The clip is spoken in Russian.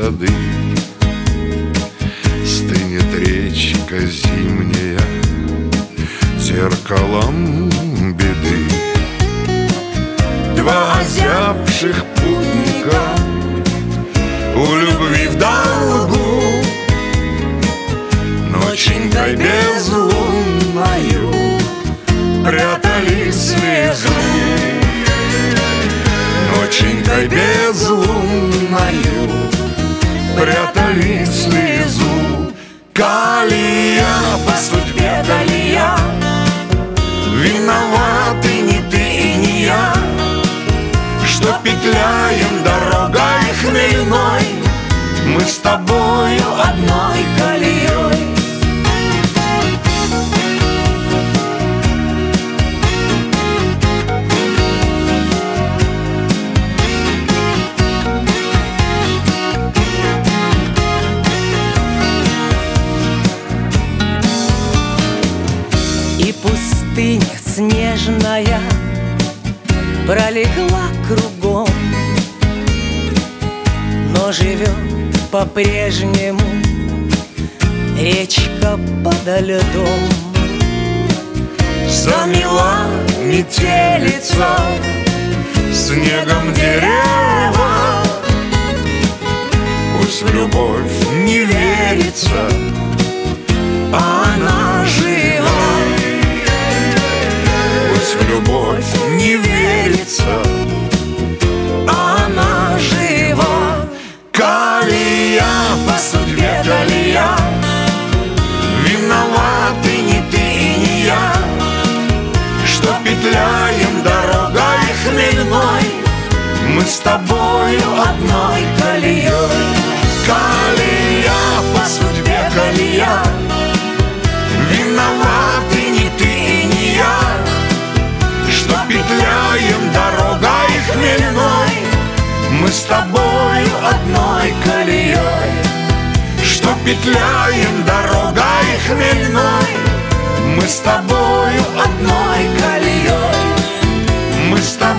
сады. Стынет речка зимняя зеркалом беды. Два озябших путника у любви в долгу ноченькой безлунною прятали слезу. Ноченькой безлунною прятали слезу. Калия, по судьбе Калия, виноваты не ты и не я, что петляем дорогой хмельной мы с тобою одной колеей. И пустыня снежная пролегла кругом, но живет по-прежнему речка подо льдом. Замела метелица снегом дерева. Пусть в любовь не верится, а она жива. Пусть в любовь не верится, а она жива. Калия, по судьбе Калия, виноваты не ты и не я, что петляем дорогой хмельной мы с тобою одной колеей. Калия, по судьбе Калия, виноваты не ты и не я, что петляем дорогой хмельной мы с тобою одной колеей. Что петляем дорогой хмельной мы с тобою одной колеей. Мы с тобой